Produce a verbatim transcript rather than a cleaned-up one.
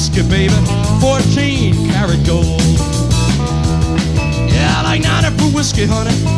whiskey, baby, fourteen karat gold. Yeah, I like ninety proof whiskey, honey.